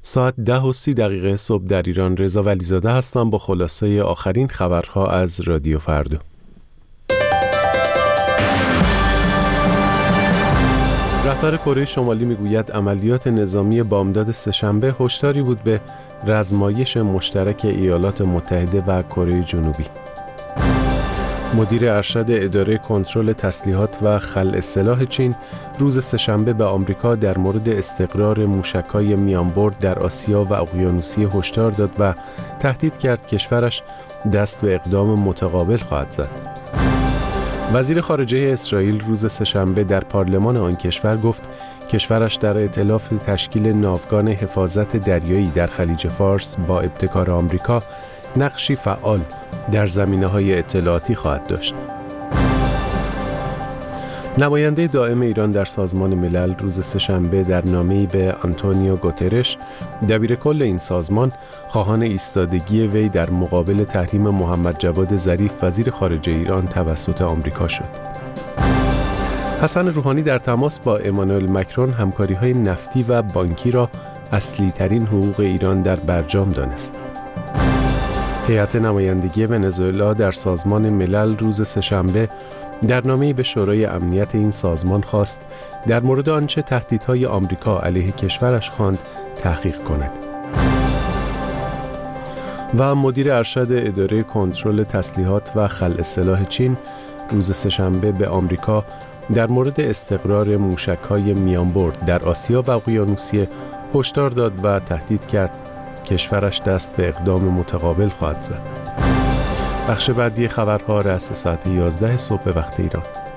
ساعت 10:30 صبح در ایران. رضا ولیزاده هستم با خلاصه آخرین خبرها از رادیو فردا. رهبر کره شمالی میگوید عملیات نظامی بامداد سه‌شنبه هشداری بود به رزمایش مشترک ایالات متحده و کره جنوبی. مدیر ارشد اداره کنترل تسلیحات و خلع سلاح چین روز سه‌شنبه به آمریکا در مورد استقرار موشک‌های میانبرد در آسیا و اقیانوسیه هشدار داد و تهدید کرد کشورش دست به اقدام متقابل خواهد زد. وزیر خارجه اسرائیل روز سه‌شنبه در پارلمان آن کشور گفت کشورش در ائتلاف تشکیل ناوگان حفاظت دریایی در خلیج فارس با ابتکار آمریکا نقشی فعال در زمینه‌های اطلاعاتی خواهد داشت. نماینده دائم ایران در سازمان ملل روز سه‌شنبه در نامه‌ای به آنتونیو گوترش دبیرکل این سازمان خواهان ایستادگی وی در مقابل تحریم محمد جواد ظریف وزیر خارجه ایران توسط آمریکا شد. حسن روحانی در تماس با امانوئل مکرون همکاری‌های نفتی و بانکی را اصلی‌ترین حقوق ایران در برجام دانست. هیئت نمایندگی ونزوئلا در سازمان ملل روز سه‌شنبه در نامه‌ای به شورای امنیت این سازمان خواست در مورد آنچه تهدیدهای آمریکا علیه کشورش خواند تحقیق کند. و مدیر ارشد اداره کنترل تسلیحات و خلع سلاح چین روز سه‌شنبه به آمریکا در مورد استقرار موشک‌های میانبرد در آسیا و اقیانوسیه هشدار داد و تهدید کرد کشورش دست به اقدام متقابل خواهد زد. بخش بعدی خبرها رأس ساعت 11 صبح به وقت ایران.